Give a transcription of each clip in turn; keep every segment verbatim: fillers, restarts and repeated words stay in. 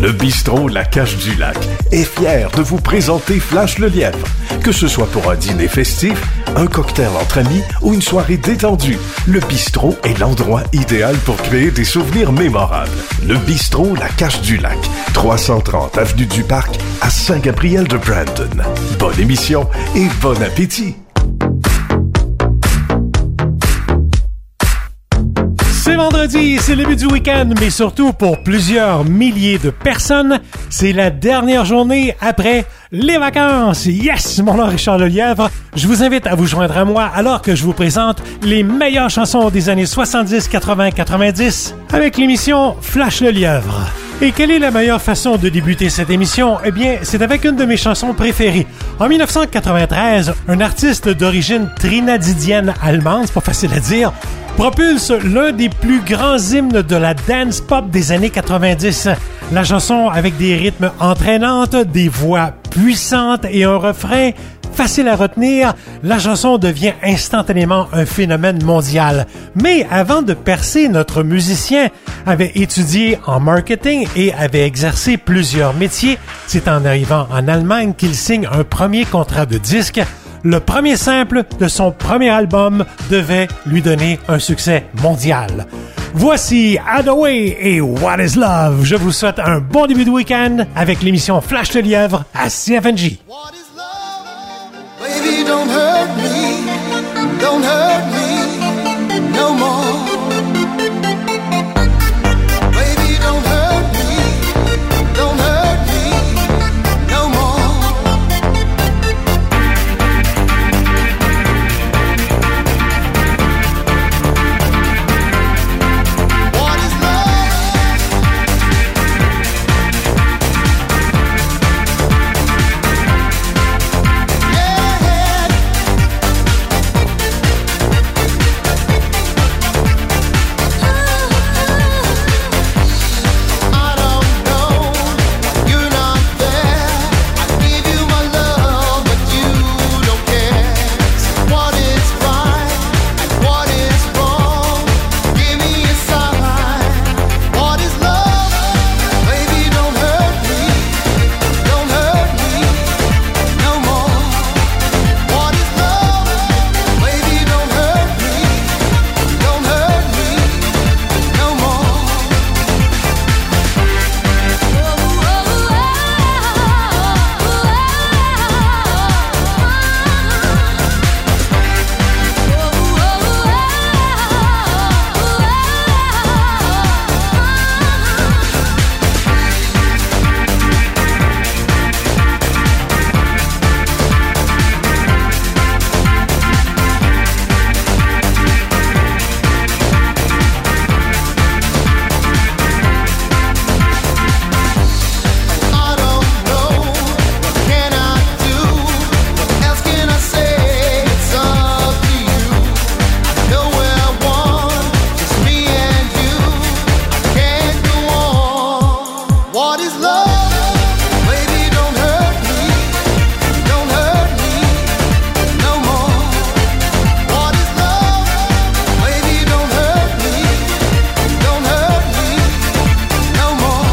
Le bistrot La Cache du Lac est fier de vous présenter Flash le Lièvre. Que ce soit pour un dîner festif, un cocktail entre amis ou une soirée détendue, le bistrot est l'endroit idéal pour créer des souvenirs mémorables. Le bistrot La Cache du Lac, trois cent trente avenue du Parc à Saint-Gabriel-de-Brandon. Bonne émission et bon appétit! C'est vendredi, c'est le début du week-end, mais surtout pour plusieurs milliers de personnes, c'est la dernière journée après les vacances. Yes! Mon nom est Richard Lelièvre. Je vous invite à vous joindre à moi alors que je vous présente les meilleures chansons des années soixante-dix, quatre-vingts, quatre-vingt-dix avec l'émission Flash le Lièvre. Et quelle est la meilleure façon de débuter cette émission? Eh bien, c'est avec une de mes chansons préférées. En dix-neuf cent quatre-vingt-treize, un artiste d'origine trinadidienne allemande, c'est pas facile à dire, propulse l'un des plus grands hymnes de la dance pop des années quatre-vingt-dix. La chanson avec des rythmes entraînantes, des voix puissantes et un refrain facile à retenir, la chanson devient instantanément un phénomène mondial. Mais avant de percer, notre musicien avait étudié en marketing et avait exercé plusieurs métiers. C'est en arrivant en Allemagne qu'il signe un premier contrat de disque. Le premier simple de son premier album devait lui donner un succès mondial. Voici Hathaway et What is Love. Je vous souhaite un bon début de week-end avec l'émission Flash le Lièvre à C F N J. What is love? Baby, don't hurt me, don't hurt me no more. Baby, don't hurt me, don't hurt me no more. What is love? Yeah. I don't know, you're not there. I give you my love, but you don't care. What is right and what is wrong? Give me a sign. What is love? Baby, don't hurt me, don't hurt me no more. What is love? Baby, don't hurt me, don't hurt me no more. I don't know, what can I do? What else can I say? It's up to you. I know where I want, just me and you. I can't go on. What is love? Baby, don't hurt me, don't hurt me no more. What is love? Baby, don't hurt me, don't hurt me no more.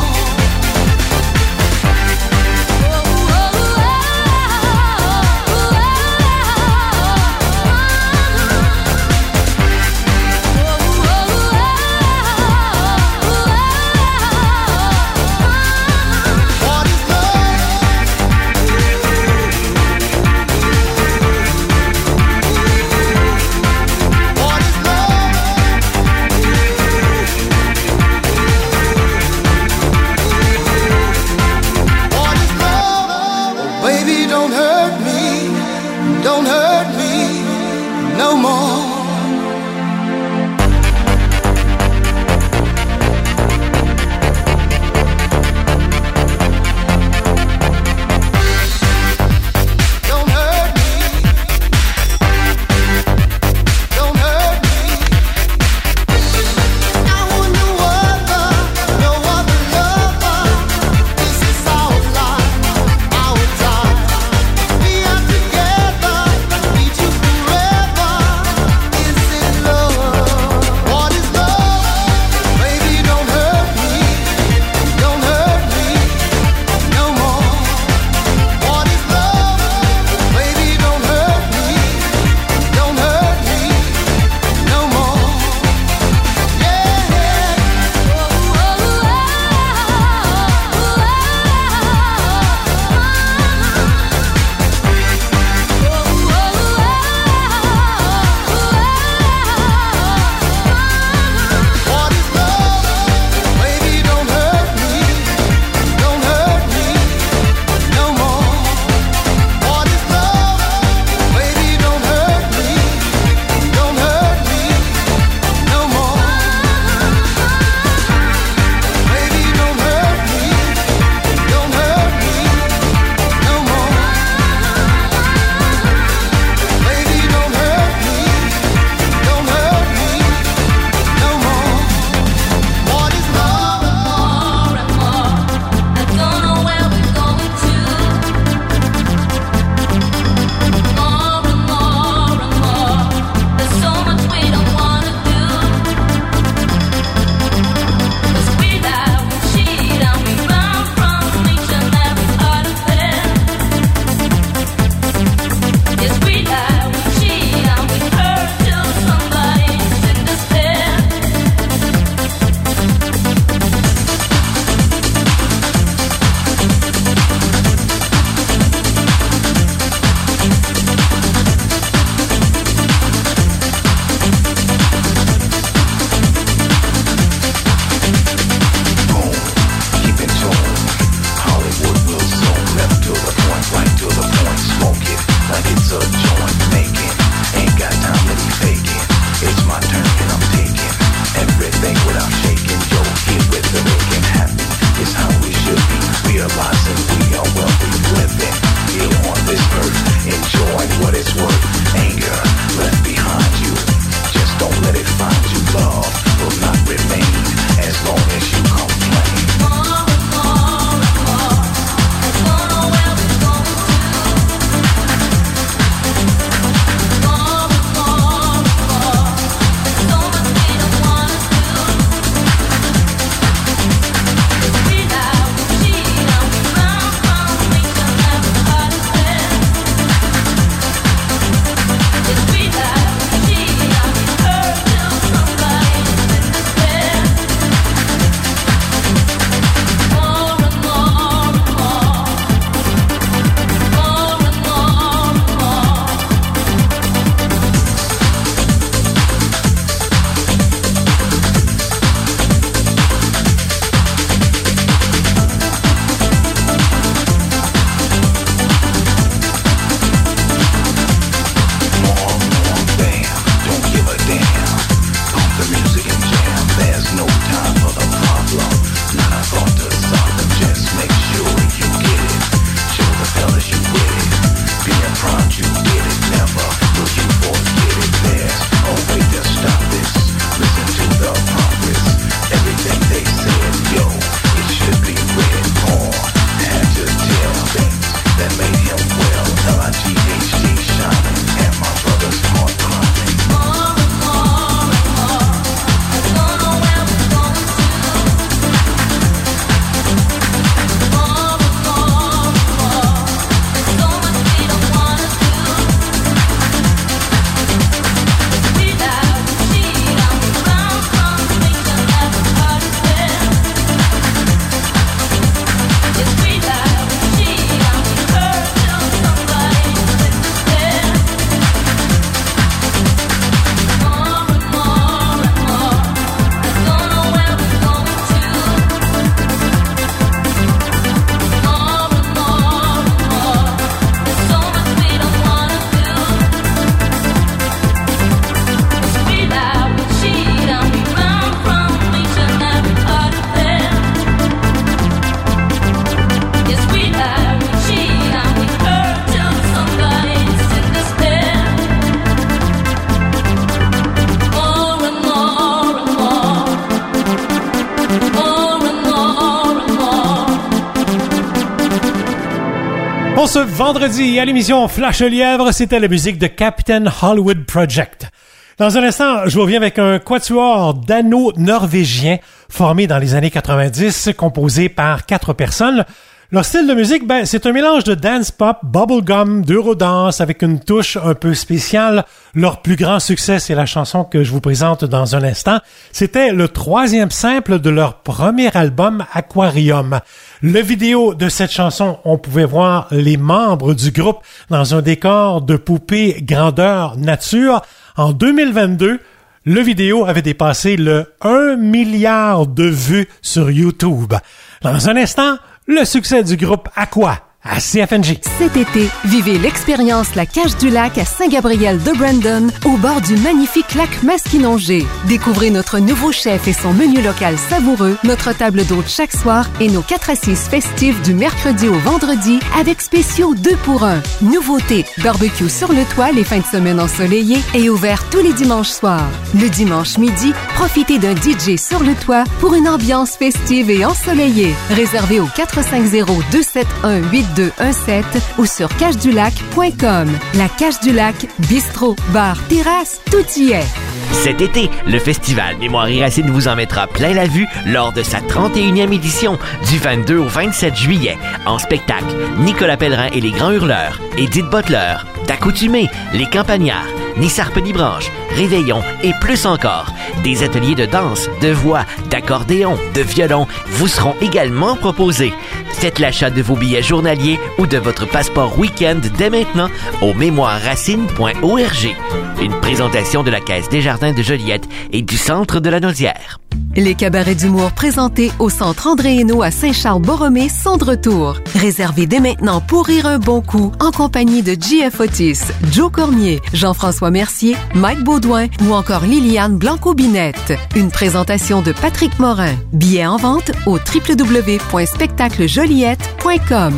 Bon, ce vendredi, à l'émission Flash le Lièvre, c'était la musique de Captain Hollywood Project. Dans un instant, je vous reviens avec un quatuor dano-norvégien formé dans les années quatre-vingt-dix, composé par quatre personnes. Leur style de musique, ben, c'est un mélange de dance pop, bubblegum, d'eurodance avec une touche un peu spéciale. Leur plus grand succès, c'est la chanson que je vous présente dans un instant. C'était le troisième simple de leur premier album Aquarium. Le vidéo de cette chanson, on pouvait voir les membres du groupe dans un décor de poupée grandeur nature. En deux mille vingt-deux, le vidéo avait dépassé le un milliard de vues sur YouTube. Dans un instant, le succès du groupe Aqua à C F N J. Cet été, vivez l'expérience La Cage du Lac à Saint-Gabriel-de-Brandon, au bord du magnifique lac Masquinongé. Découvrez notre nouveau chef et son menu local savoureux, notre table d'hôte chaque soir et nos quatre assises festives du mercredi au vendredi avec spéciaux deux pour un. Nouveauté, barbecue sur le toit les fins de semaine ensoleillées et ouvert tous les dimanches soirs. Le dimanche midi, profitez d'un D J sur le toit pour une ambiance festive et ensoleillée. Réservé au quatre cinq zéro, deux sept un, huit deux un sept ou sur cage du lac point com. La Cage du Lac, bistrot, bar, terrasse, tout y est. Cet été, le festival Mémoire et Racines vous en mettra plein la vue lors de sa trente et unième édition du vingt-deux au vingt-sept juillet. En spectacle, Nicolas Pellerin et les Grands Hurleurs, Edith Butler, D'Accoutumé, Les Campagnards, Ni Sarpe ni Branche, Réveillon et plus encore. Des ateliers de danse, de voix, d'accordéon, de violon vous seront également proposés. Faites l'achat de vos billets journaliers ou de votre passeport week-end dès maintenant au mémoire racine point org. Une présentation de la Caisse Desjardins de Joliette et du Centre de la Naudière. Les cabarets d'humour présentés au Centre André Hainaut à Saint-Charles-Borromée sont de retour. Réservez dès maintenant pour rire un bon coup en compagnie de J F Otis, Joe Cormier, Jean-François Mercier, Mike Baudouin ou encore Liliane Blanco-Binette. Une présentation de Patrick Morin. Billets en vente au w w w point spectacle joliette point com.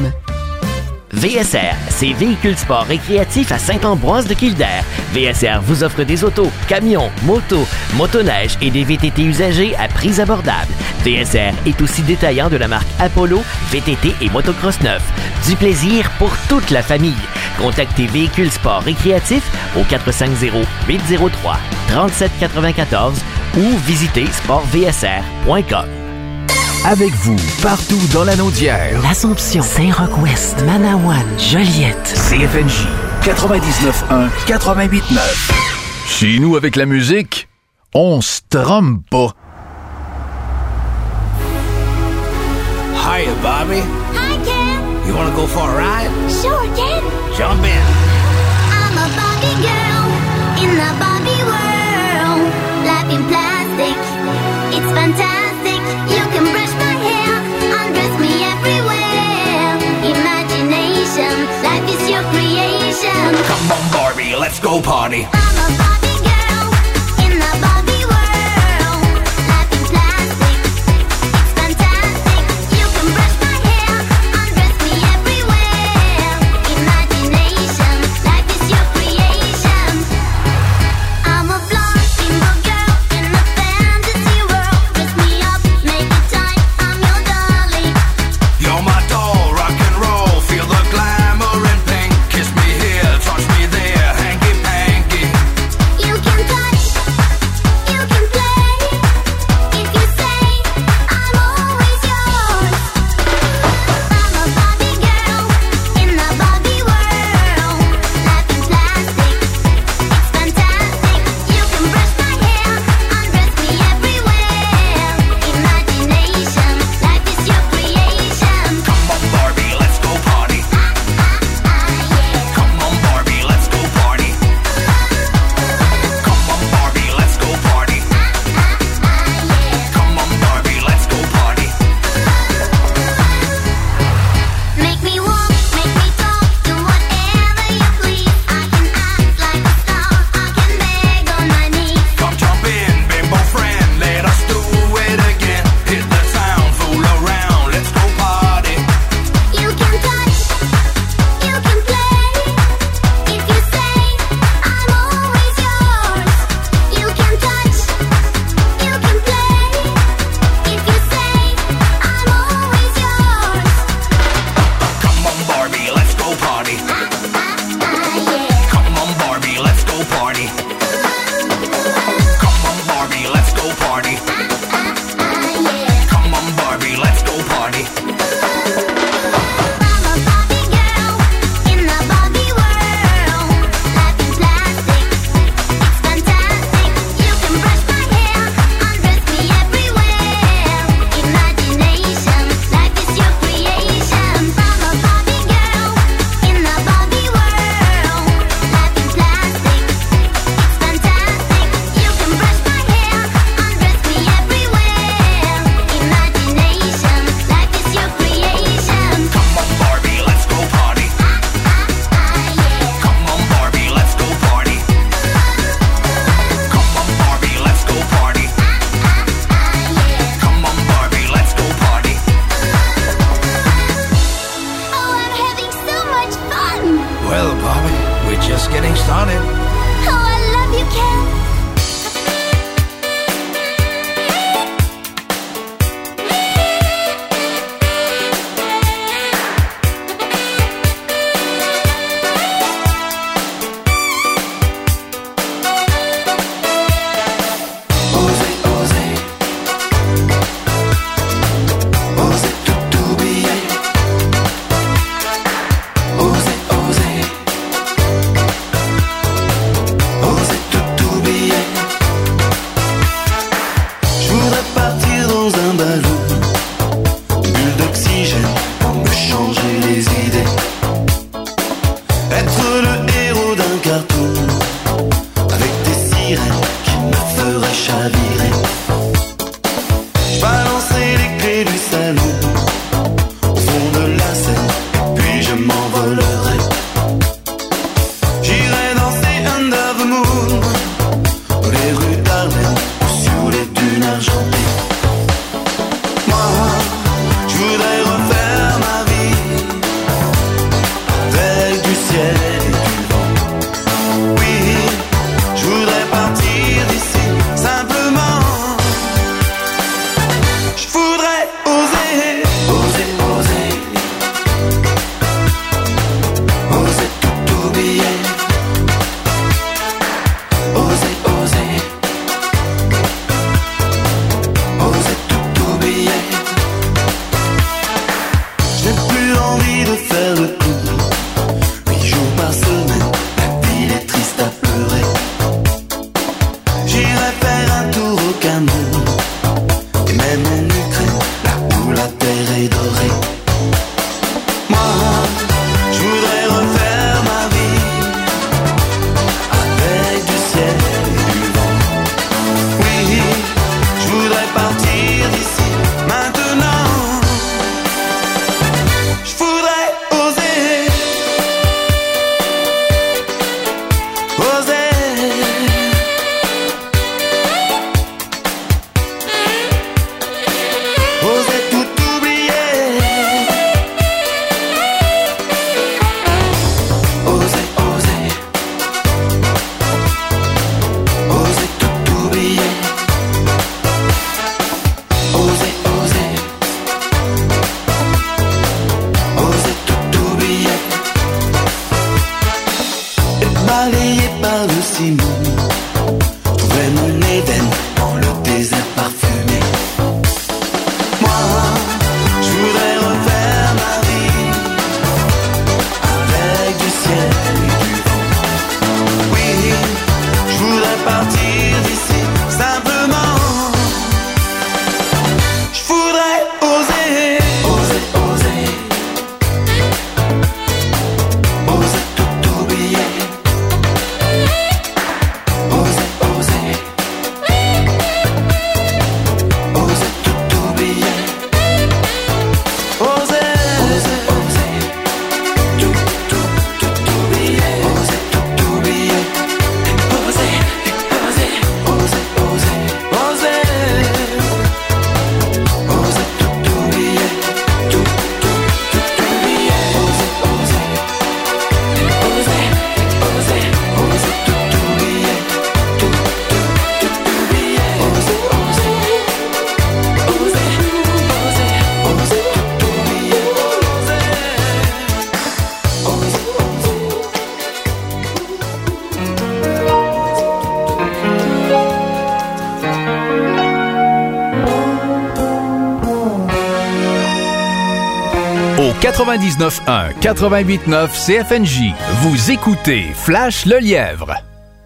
V S R, c'est véhicules sport récréatifs à Saint-Ambroise de Kildare. V S R vous offre des autos, camions, motos, motoneiges et des V T T usagés à prix abordables. V S R est aussi détaillant de la marque Apollo, V T T et motocross neuf. Du plaisir pour toute la famille. Contactez Véhicules sport récréatifs au quatre cinq zéro, huit zéro trois, trente-sept quatre-vingt-quatorze ou visitez sport v s r point com. Avec vous, partout dans la Naudière. L'Assomption, Saint-Roch-Ouest, Manawan, Joliette. C F N J, quatre-vingt-dix-neuf un, quatre-vingt-huit neuf. Chez nous, avec la musique, on se trompe pas. Hiya, Bobby. Hi, Ken. You wanna go for a ride? Sure, Ken. Jump in. I'm a Barbie girl in the Barbie world. Life in plastic, it's fantastic. You can brush my hair, undress me everywhere. Imagination, life is your creation. Come on, Barbie, let's go party. I'm a Barbie girl in the Barbie world. Life in plastic, it's fantastic. You can brush my hair, undress me everywhere. Imagination, life is your creation. I'm a blonde single girl in a fantasy world. Dress me up, make it tight, I'm your darling. You're my doll, rock and roll. Feel the glamour and pink. Kiss me here, touch me there, hanky panky. getting started. Oh, I love you, Ken. quatre-vingt-dix-neuf un, quatre-vingt-huit neuf C F N J. Vous écoutez Flash le Lièvre.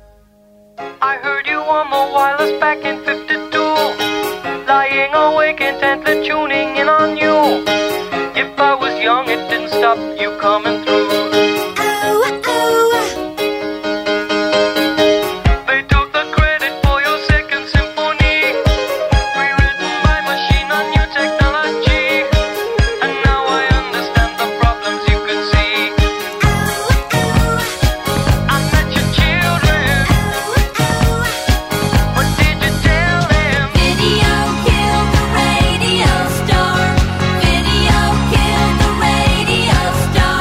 I heard you on the wireless back in fifty-two, lying awake intently tuning in on you. If I was young, it didn't stop you coming through. They took the credit for your second symphony, rewritten by machine on new technology. And now I understand the problems you could see. I met your children. What did you tell them? Video killed the radio star. Video killed the radio star.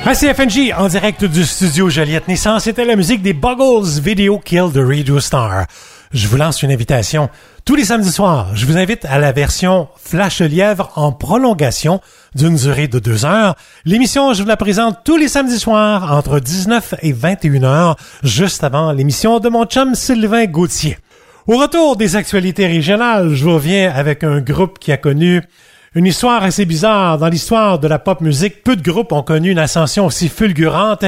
À C F N J, en direct du studio Joliette-Nissan, c'était la musique des Buggles Video Kill de Radio Star. Je vous lance une invitation. Tous les samedis soirs, je vous invite à la version Flash le Lièvre en prolongation d'une durée de deux heures. L'émission, je vous la présente tous les samedis soirs entre dix-neuf et vingt et une heures, juste avant l'émission de mon chum Sylvain Gauthier. Au retour des actualités régionales, je vous reviens avec un groupe qui a connu une histoire assez bizarre. Dans l'histoire de la pop musique, peu de groupes ont connu une ascension aussi fulgurante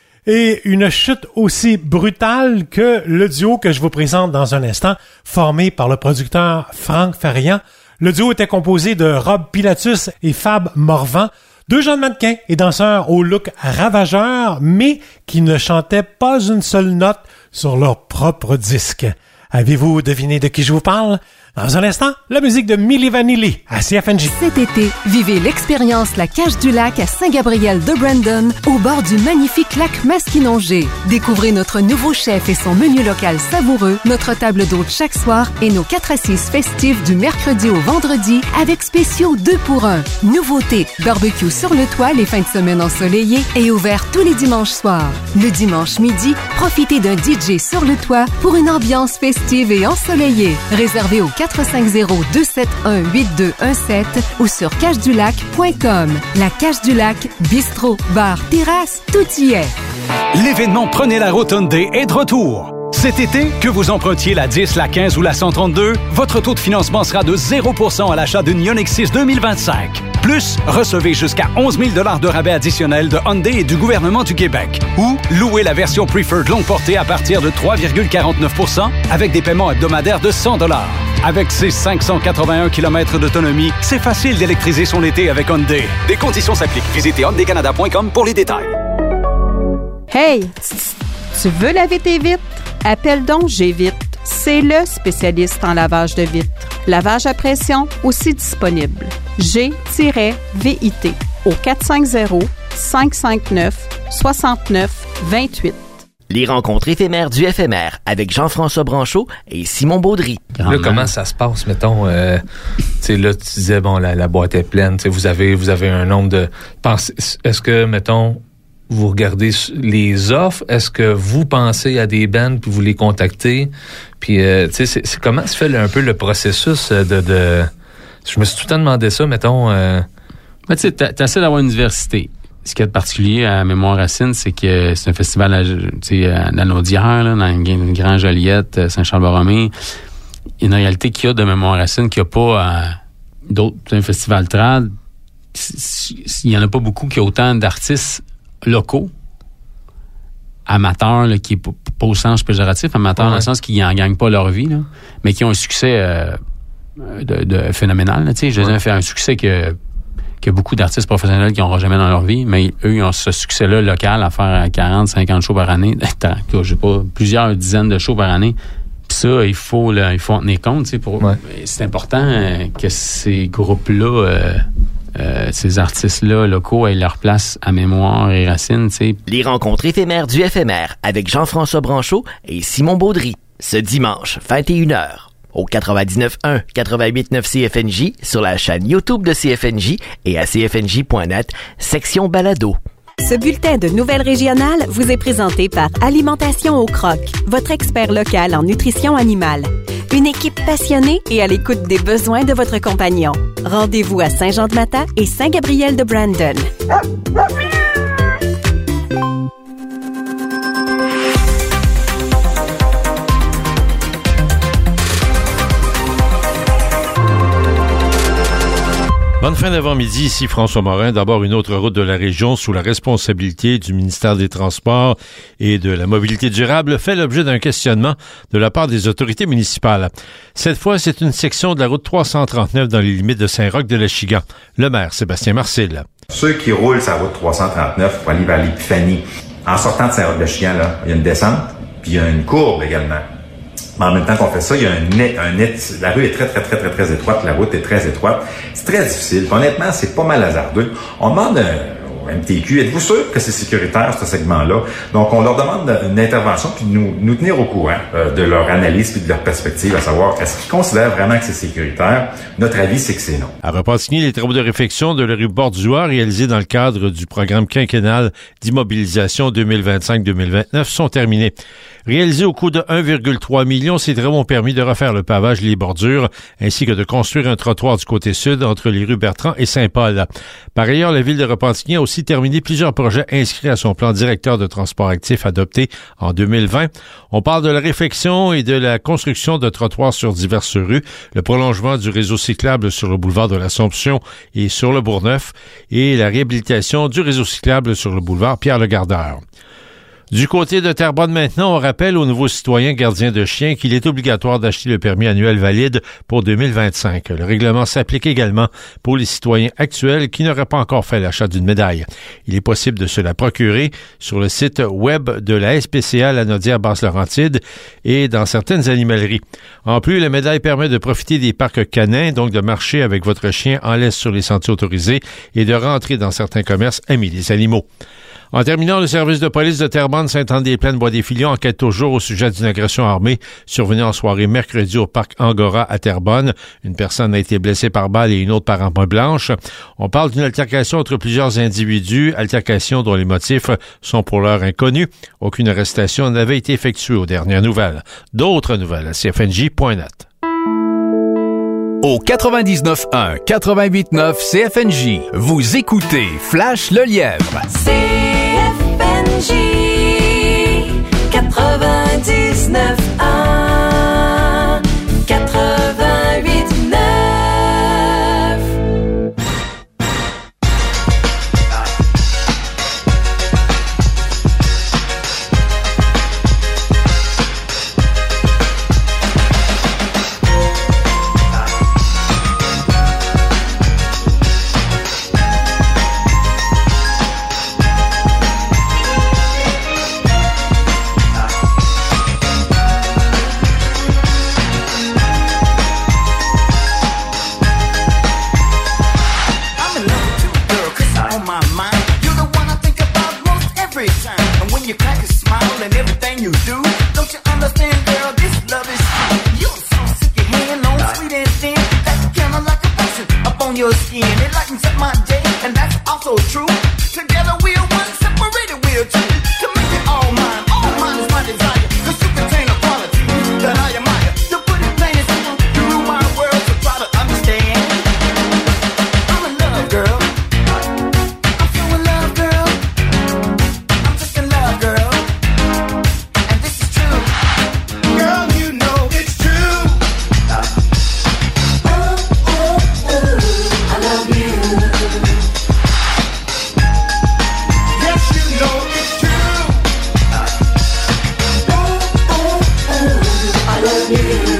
et une chute aussi brutale que le duo que je vous présente dans un instant, formé par le producteur Franck Farian. Le duo était composé de Rob Pilatus et Fab Morvan, deux jeunes mannequins et danseurs au look ravageur, mais qui ne chantaient pas une seule note sur leur propre disque. Avez-vous deviné de qui je vous parle? Dans un instant, la musique de Milli Vanilli à C F N J. Cet été, vivez l'expérience La Cage du Lac à Saint-Gabriel de Brandon, au bord du magnifique lac Masquinongé. Découvrez notre nouveau chef et son menu local savoureux, notre table d'hôte chaque soir et nos quatre assises festives du mercredi au vendredi avec spéciaux deux pour un. Nouveauté, barbecue sur le toit les fins de semaine ensoleillées et ouvert tous les dimanches soirs. Le dimanche midi, profitez d'un D J sur le toit pour une ambiance festive et ensoleillée. Réservé au quatre cinq zéro, deux sept un, huit deux un sept ou sur cage du lac point com. La Cage du Lac, bistrot, bar, terrasse, tout y est. L'événement Prenez la route Hyundai est de retour. Cet été, que vous empruntiez la dix, la quinze ou la cent trente-deux, votre taux de financement sera de zéro pour cent à l'achat d'une Ioniq six deux mille vingt-cinq. Plus, recevez jusqu'à onze mille dollars de rabais additionnels de Hyundai et du gouvernement du Québec. Ou louez la version Preferred longue portée à partir de trois virgule quarante-neuf pour cent avec des paiements hebdomadaires de cent dollars. Avec ses cinq cent quatre-vingt-un kilomètres d'autonomie, c'est facile d'électriser son été avec Hyundai. Des conditions s'appliquent. Visitez hyundai canada point com pour les détails. Hey, tu veux laver tes vitres? Appelle donc G-Vitre. C'est le spécialiste en lavage de vitres. Lavage à pression aussi disponible. G V I T au quatre cinq zéro, cinq cinq neuf, six neuf deux huit. Les rencontres éphémères du F M R avec Jean-François Branchot et Simon Baudry. Là, comment ça se passe, mettons, euh, tu sais, là, tu disais, bon, la, la boîte est pleine, tu sais, vous avez, vous avez un nombre de... Pense, est-ce que, mettons, vous regardez les offres, est-ce que vous pensez à des bands puis vous les contactez? Puis, euh, tu sais, c'est, c'est comment se fait là, un peu le processus de... de... Je me suis tout le temps demandé ça, mettons... Euh... Ben, tu sais, t'essaies d'avoir une diversité. Ce qui est de particulier à Mémoire Racine, c'est que c'est un festival à, à la Naudière, là, dans le Grand Joliette, Saint-Charles-Borromée. Il y a une réalité qu'il y a de Mémoire Racine qu'il n'y a pas à d'autres un festival trad. Il n'y en a pas beaucoup qui a autant d'artistes locaux, amateurs, là, qui est pas, pas au sens péjoratif, amateurs ouais. Dans le sens qu'ils n'en gagnent pas leur vie, là, mais qui ont un succès euh, de, de phénoménal. Je veux dire, fait un succès que qu'il y a beaucoup d'artistes professionnels qui n'auront jamais dans leur vie, mais eux, ils ont ce succès-là local à faire quarante, cinquante shows par année. Je sais pas, plusieurs dizaines de shows par année. Puis ça, il faut, là, il faut en tenir compte. Pour, ouais. C'est important euh, que ces groupes-là, euh, euh, ces artistes-là locaux aient leur place à Mémoire et Racine. T'sais. Les rencontres éphémères du F M R avec Jean-François Branchot et Simon Baudry. Ce dimanche, vingt et une heures. Au quatre-vingt-dix-neuf un, quatre-vingt-huit neuf C F N J, sur la chaîne YouTube de C F N J et à c f n j point net, section balado. Ce bulletin de nouvelles régionales vous est présenté par Alimentation au Croc, votre expert local en nutrition animale. Une équipe passionnée et à l'écoute des besoins de votre compagnon. Rendez-vous à Saint-Jean-de-Mata et Saint-Gabriel de Brandon. Bonne fin d'avant-midi, ici François Morin. D'abord, une autre route de la région sous la responsabilité du ministère des Transports et de la Mobilité durable fait l'objet d'un questionnement de la part des autorités municipales. Cette fois, c'est une section de la route trois cent trente-neuf dans les limites de Saint-Roch-de-l'Achigan. Le maire, Sébastien Marcil. Ceux qui roulent sur la route trois cent trente-neuf pour aller vers l'Épiphanie, en sortant de Saint-Roch-de-l'Achigan, là, il y a une descente, puis il y a une courbe également. Mais en même temps qu'on fait ça, il y a un net, un net, la rue est très, très, très, très, très étroite, la route est très étroite. C'est très difficile. Puis honnêtement, c'est pas mal hasardeux. On demande, euh, M T Q. Êtes-vous sûr que c'est sécuritaire, ce segment-là? Donc, on leur demande une intervention puis de nous, nous tenir au courant euh, de leur analyse puis de leur perspective, à savoir, est-ce qu'ils considèrent vraiment que c'est sécuritaire? Notre avis, c'est que c'est non. À Repentigny, les travaux de réfection de la rue Bordua réalisés dans le cadre du programme quinquennal d'immobilisation deux mille vingt-cinq deux mille vingt-neuf sont terminés. Réalisés au coût de un virgule trois million, ces travaux ont permis de refaire le pavage et les bordures, ainsi que de construire un trottoir du côté sud entre les rues Bertrand et Saint-Paul. Par ailleurs, la ville de Repentigny a aussi terminé plusieurs projets inscrits à son plan directeur de transport actif adopté en deux mille vingt. On parle de la réfection et de la construction de trottoirs sur diverses rues, le prolongement du réseau cyclable sur le boulevard de l'Assomption et sur le Bourgneuf, et la réhabilitation du réseau cyclable sur le boulevard Pierre-le-Gardeur. Du côté de Terrebonne maintenant, on rappelle aux nouveaux citoyens gardiens de chiens qu'il est obligatoire d'acheter le permis annuel valide pour deux mille vingt-cinq. Le règlement s'applique également pour les citoyens actuels qui n'auraient pas encore fait l'achat d'une médaille. Il est possible de se la procurer sur le site web de la S P C A Lanaudière-Basse-Laurentide et dans certaines animaleries. En plus, la médaille permet de profiter des parcs canins, donc de marcher avec votre chien en laisse sur les sentiers autorisés et de rentrer dans certains commerces amis des animaux. En terminant, le service de police de Terrebonne, Sainte-Anne-des-Plaines, Bois-des-Filions enquête toujours au sujet d'une agression armée survenue en soirée mercredi au parc Angora à Terrebonne. Une personne a été blessée par balle et une autre par arme blanche. On parle d'une altercation entre plusieurs individus, altercation dont les motifs sont pour l'heure inconnus. Aucune arrestation n'avait été effectuée aux dernières nouvelles. D'autres nouvelles à C F N J point net. Au quatre-vingt-dix-neuf un, quatre-vingt-huit neuf C F N J, vous écoutez Flash le Lièvre. C F N J quatre-vingt-dix-neuf un, quatre-vingt-huit neuf. Your skin, it lightens up my day, and that's also true. Together we're one, separated we're two. To make it all mine, all mine is my desire. Cause you contain a quality that I admire. To put it plain and simple, you rule my world, so try to understand. I'm in love, girl. I'm so in love, girl. I'm just in love, girl. And this is true. Girl, you know it's true. I love you. Yes, you know it's true. Ooh, ooh, ooh, I love you.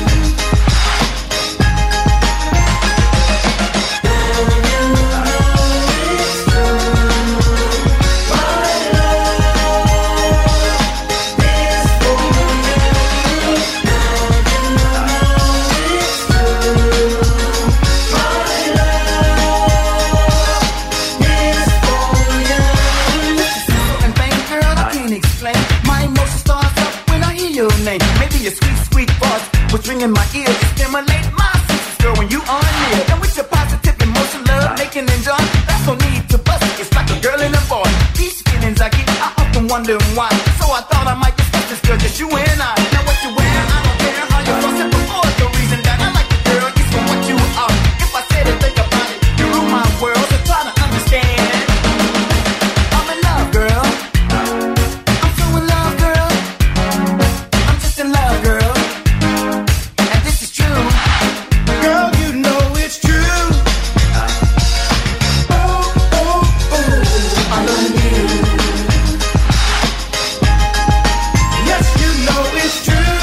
Maybe a sweet, sweet voice was ringing my ears to stimulate my senses, girl, when you are near. And with your positive emotion, love, making and joy, that's no need to bust it. It's like a girl and a boy. These feelings I get, I often wonder why. So I thought I might discuss this, girl, just you and I. Now what you wear, I don't care how you cross it before. The reason that I like you, girl, is for what you are. If I say to think about it, you rule my world, so try to understand. I'm in love, girl. I'm so in love, girl. I'm just in love, girl. And this is true. Girl, you know it's true. Ooh, ooh, ooh, I love you. Yes, you know it's true.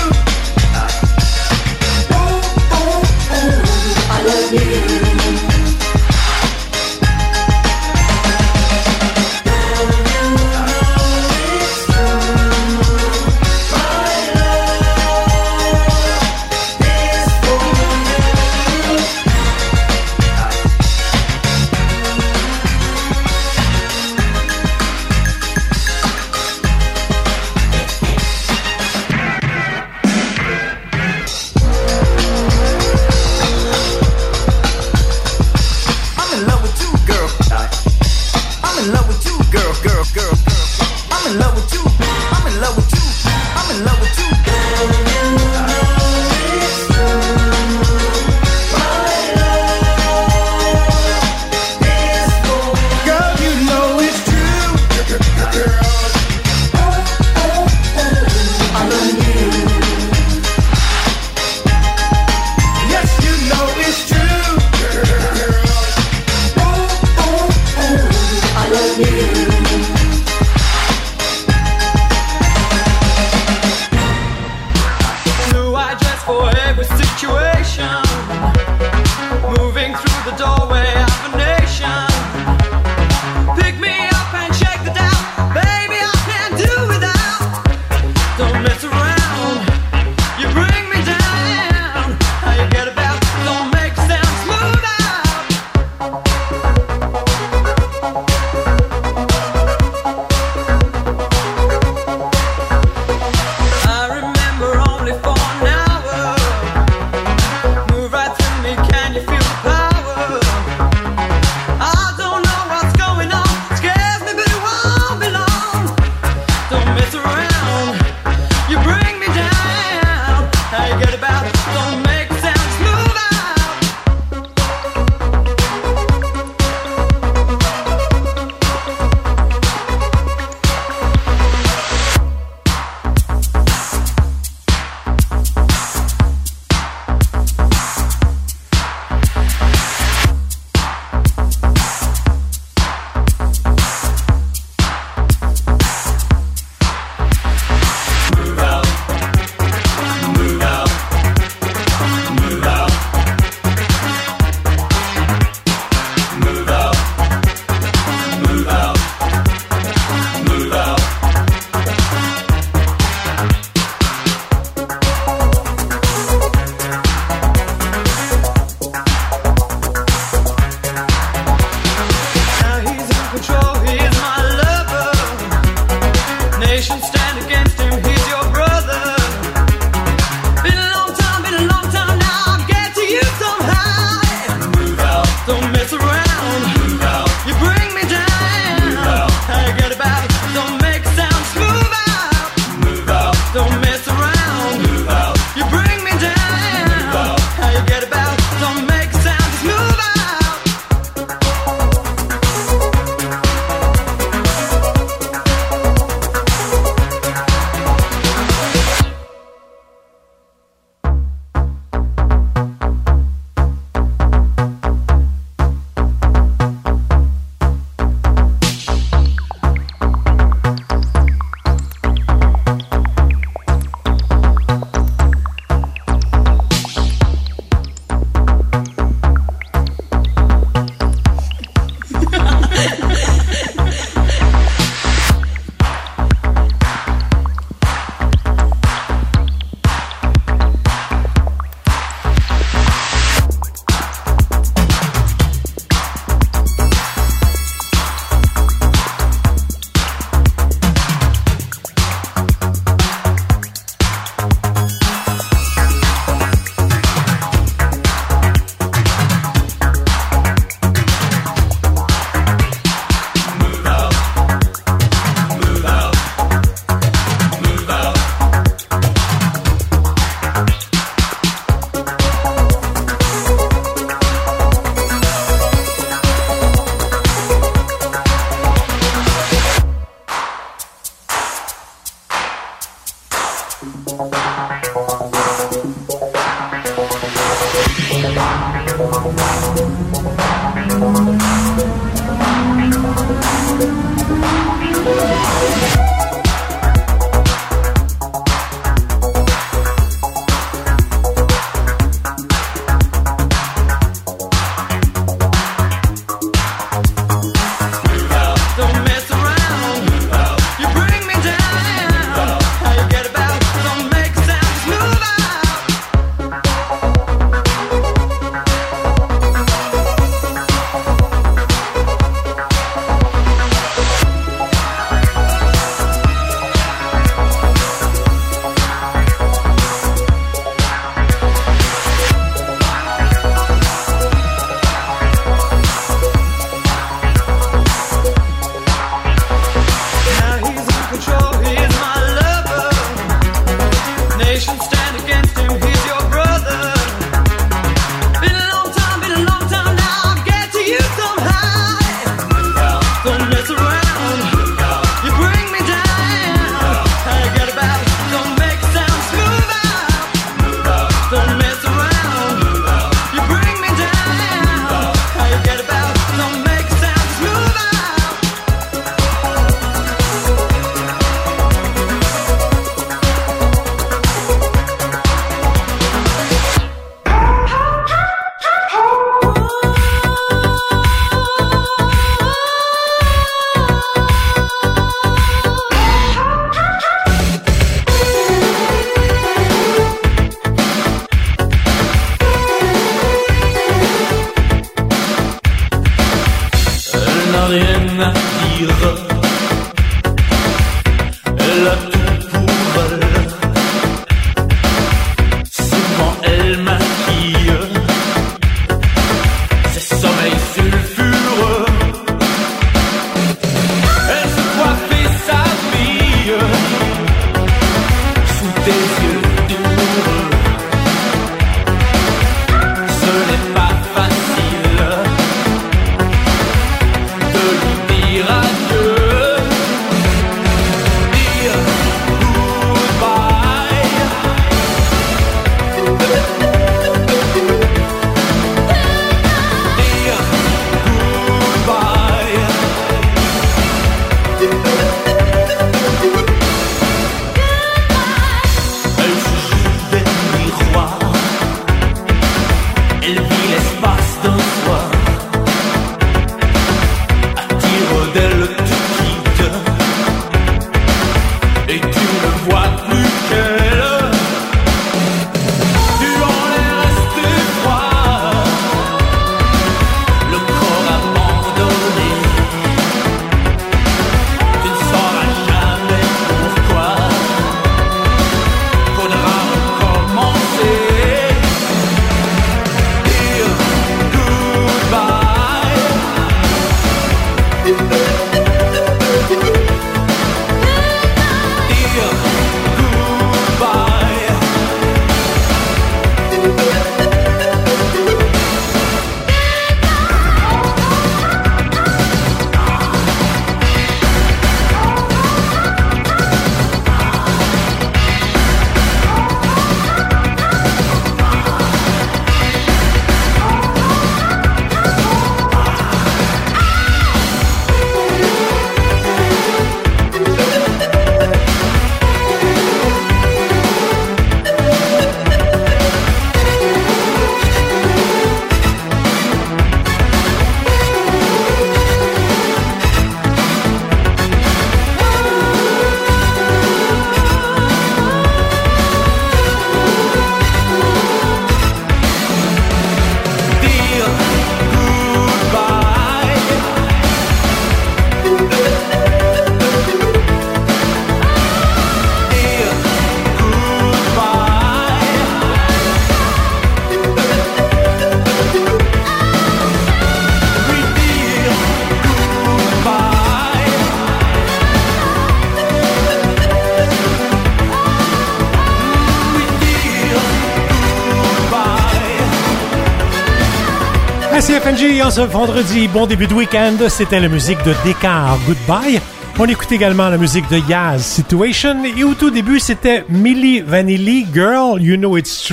C F N G en ce vendredi. Bon début de week-end. C'était la musique de Descartes, Goodbye. On écoute également la musique de Yaz, Situation. Et au tout début, c'était Milli Vanilli, Girl, You Know It's True.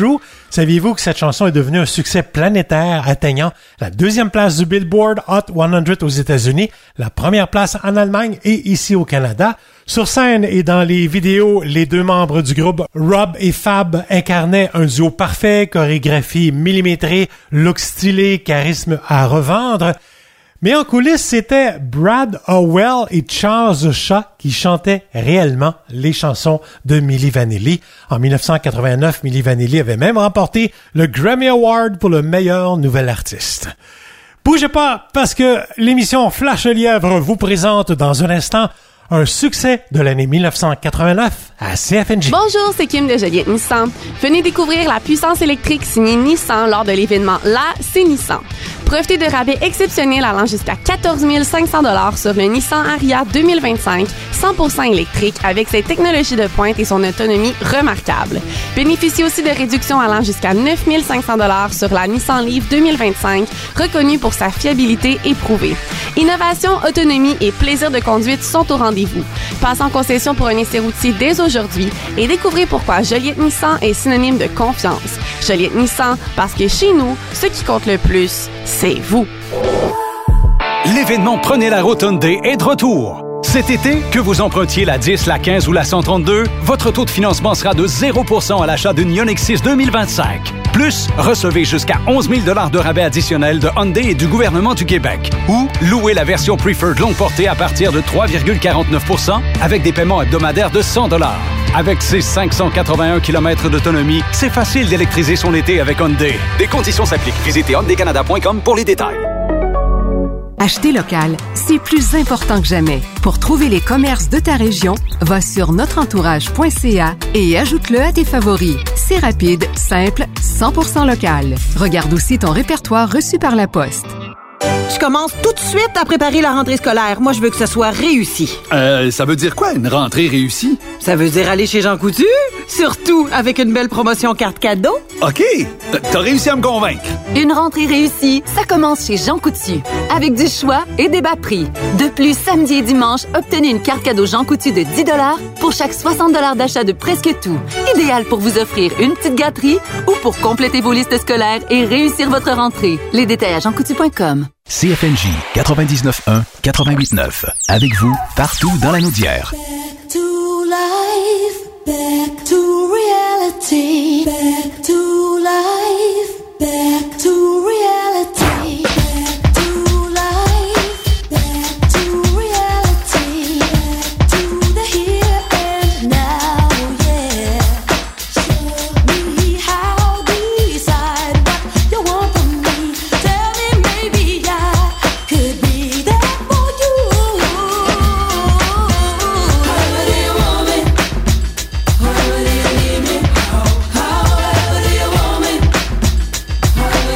Saviez-vous que cette chanson est devenue un succès planétaire, atteignant la deuxième place du Billboard Hot cent aux États-Unis, la première place en Allemagne et ici au Canada? Sur scène et dans les vidéos, les deux membres du groupe, Rob et Fab, incarnaient un duo parfait, chorégraphie millimétrée, look stylé, charisme à revendre. Mais en coulisses, c'était Brad Howell et Charles Shaw qui chantaient réellement les chansons de Milli Vanilli. En dix-neuf cent quatre-vingt-neuf, Milli Vanilli avait même remporté le Grammy Award pour le meilleur nouvel artiste. Bougez pas, parce que l'émission Flash le Lièvre vous présente dans un instant un succès de l'année dix-neuf cent quatre-vingt-neuf à C F N J. Bonjour, c'est Kim de Joliette Nissan. Venez découvrir la puissance électrique signée Nissan lors de l'événement La C'est Nissan. Profitez de rabais exceptionnels allant jusqu'à quatorze mille cinq cents dollars sur le Nissan Ariya deux mille vingt-cinq, cent pour cent électrique avec ses technologies de pointe et son autonomie remarquable. Bénéficiez aussi de réductions allant jusqu'à neuf mille cinq cents dollars sur la Nissan Leaf deux mille vingt-cinq, reconnue pour sa fiabilité éprouvée. Innovation, autonomie et plaisir de conduite sont au rendez-vous. Passez en concession pour un essai routier dès aujourd'hui et découvrez pourquoi Joliette Nissan est synonyme de confiance. Joliette Nissan, parce que chez nous, ce qui compte le plus, c'est vous. L'événement Prenez la route Hyundai est de retour. Cet été, que vous empruntiez la dix, la quinze ou la cent trente-deux, votre taux de financement sera de zéro pour cent à l'achat d'une Ioniq six deux mille vingt-cinq. Plus, recevez jusqu'à onze mille dollars de rabais additionnels de Hyundai et du gouvernement du Québec. Ou louez la version Preferred longue portée à partir de trois virgule quarante-neuf pour cent avec des paiements hebdomadaires de cent dollars. Avec ses cinq cent quatre-vingt-un kilomètres d'autonomie, c'est facile d'électriser son été avec Hyundai. Des conditions s'appliquent. Visitez hyundai canada point com pour les détails. Acheter local, c'est plus important que jamais. Pour trouver les commerces de ta région, va sur notre entourage point c a et ajoute-le à tes favoris. C'est rapide, simple, cent pour cent local. Regarde aussi ton répertoire reçu par la poste. Je commence tout de suite à préparer la rentrée scolaire. Moi, je veux que ce soit réussi. Euh, ça veut dire quoi, une rentrée réussie? Ça veut dire aller chez Jean Coutu, surtout avec une belle promotion carte cadeau. OK, t'as réussi à me convaincre. Une rentrée réussie, ça commence chez Jean Coutu. Avec du choix et des bas prix. De plus, samedi et dimanche, obtenez une carte cadeau Jean Coutu de dix dollars pour chaque soixante dollars d'achat de presque tout. Idéal pour vous offrir une petite gâterie ou pour compléter vos listes scolaires et réussir votre rentrée. Les détails à jean coutu point com. C F N J quatre-vingt-dix-neuf un, quatre-vingt-huit neuf. Avec vous, partout dans la Naudière. Back to life, back to reality, back to life, back to reality, back to life, back to reality, back to the here and now, yeah. Show me how, decide what you want from me. Tell me maybe I could be there for you. However do you want me? However do you need me? However do you want me?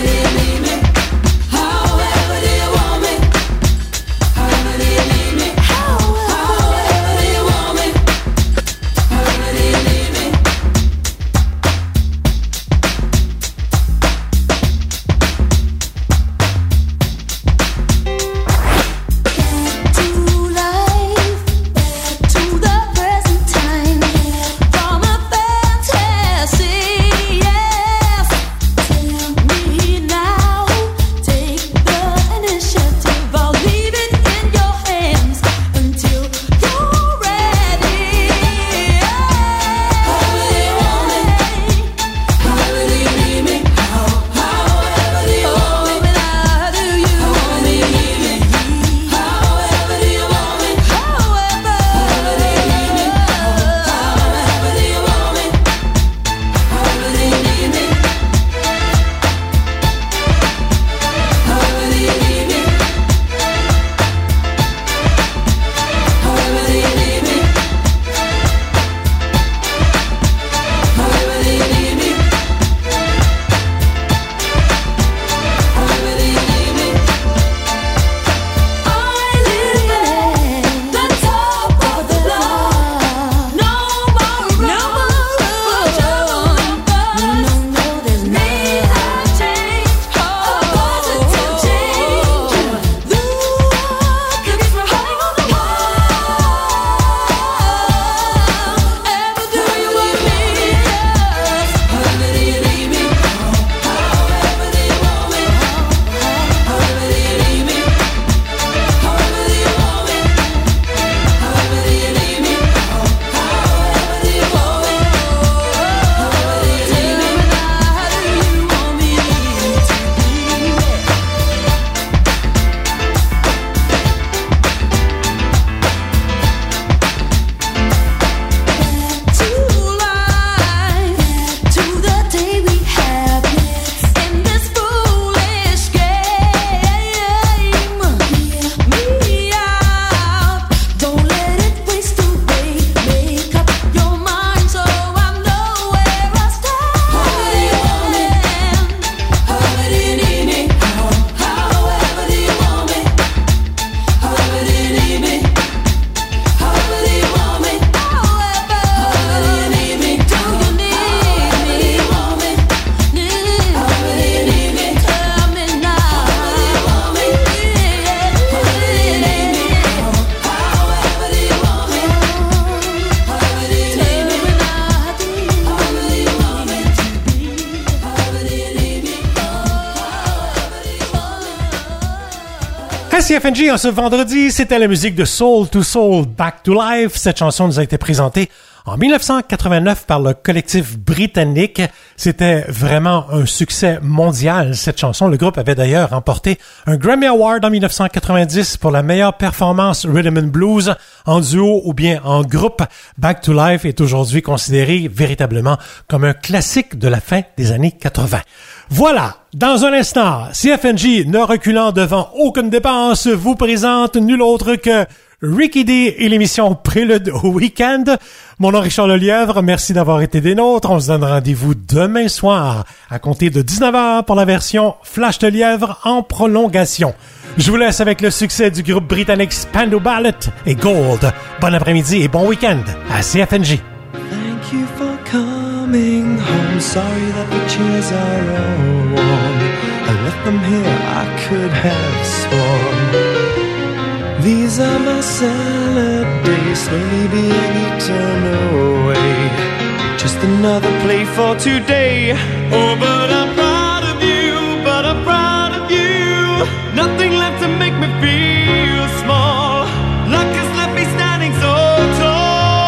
À C F N J, en ce vendredi, c'était la musique de Soul to Soul, Back to Life. Cette chanson nous a été présentée en dix-neuf cent quatre-vingt-neuf par le collectif britannique. C'était vraiment un succès mondial, cette chanson. Le groupe avait d'ailleurs remporté un Grammy Award en dix-neuf cent quatre-vingt-dix pour la meilleure performance Rhythm and Blues en duo ou bien en groupe. Back to Life est aujourd'hui considéré véritablement comme un classique de la fin des années quatre-vingts. Voilà, dans un instant, C F N J, ne reculant devant aucune dépense, vous présente nul autre que Ricky D et l'émission Prélude au Week-end. Mon nom est Richard Lelièvre, merci d'avoir été des nôtres. On se donne rendez-vous demain soir à compter de dix-neuf heures pour la version Flash de Lièvre en prolongation. Je vous laisse avec le succès du groupe britannique Spandau Ballet et Gold. Bon après-midi et bon week-end à C F N J. Thank you for coming home. Sorry that the chairs are all warm. I left them here, I could have sworn. These are my salad days, slowly being eaten away. Just another play for today. Oh, but I'm proud of you, but I'm proud of you. Nothing left to make me feel small. Luck has left me standing so tall.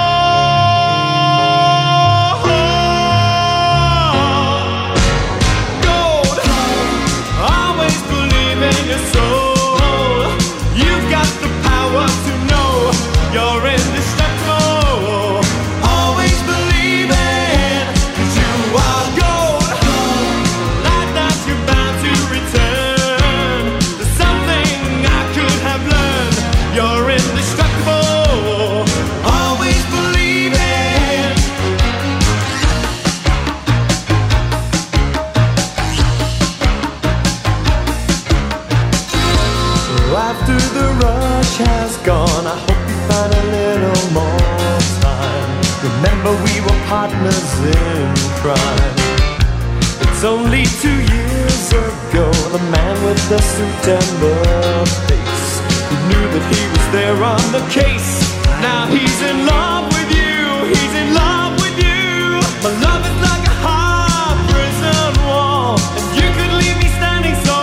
Gold, always believe in your soul. You've got the power to know you're indestructible. Always believe in, 'cause you are gold. Like that you're bound to return. There's something I could have learned. You're indestructible. Always believe in. So after the rush has gone, I hope you find a little more time. Remember we were partners in crime. It's only two years ago, the man with the suit and the face, who knew that he was there on the case. Now he's in love with you, he's in love with you. My love is like a hard prison wall, and you could leave me standing so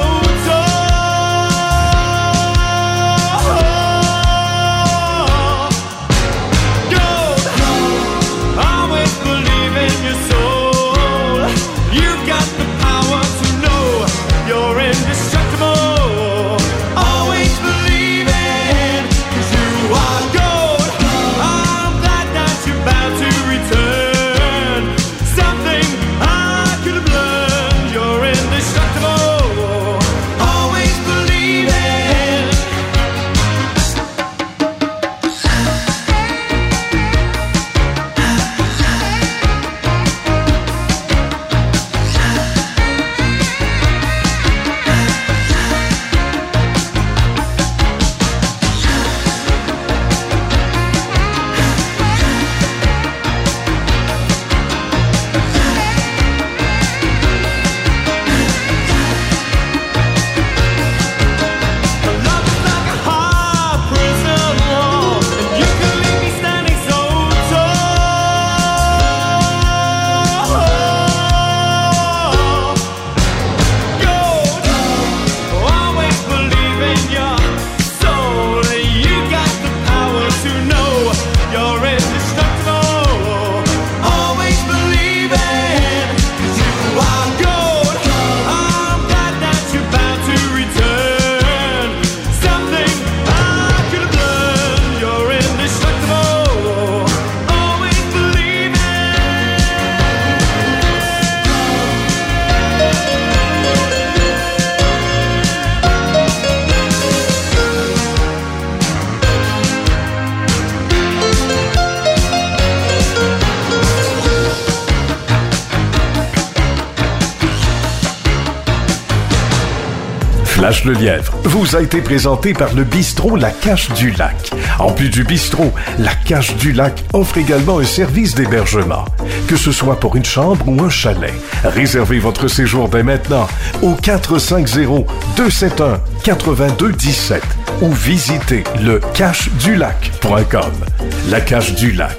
Flash Le Lièvre vous a été présenté par le bistrot La Cache du Lac. En plus du bistrot, La Cache du Lac offre également un service d'hébergement. Que ce soit pour une chambre ou un chalet, réservez votre séjour dès maintenant au quatre cinq zéro, deux sept un, huit deux un sept ou visitez le cache du lac point com. La Cache du Lac,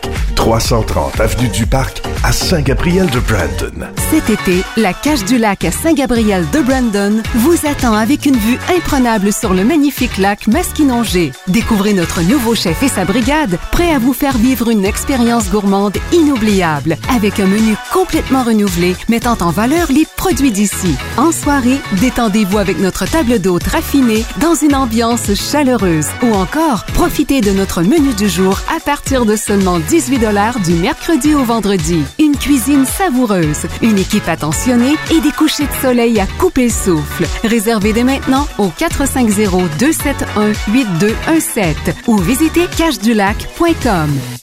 trois cent trente avenue du Parc à Saint-Gabriel-de-Brandon. Cet été, la Cache du Lac à Saint-Gabriel-de-Brandon vous attend avec une vue imprenable sur le magnifique lac Masquinongé. Découvrez notre nouveau chef et sa brigade, prêts à vous faire vivre une expérience gourmande inoubliable, avec un menu complètement renouvelé, mettant en valeur les produits d'ici. En soirée, détendez-vous avec notre table d'hôte raffinée dans une ambiance chaleureuse. Ou encore, profitez de notre menu du jour à partir de seulement dix-huit dollars du mercredi au vendredi. Une cuisine savoureuse, une équipe attentionnée et des couchers de soleil à couper le souffle. Réservez dès maintenant au quatre cinq zéro, deux sept un, huit deux un sept ou visitez cache du lac point com.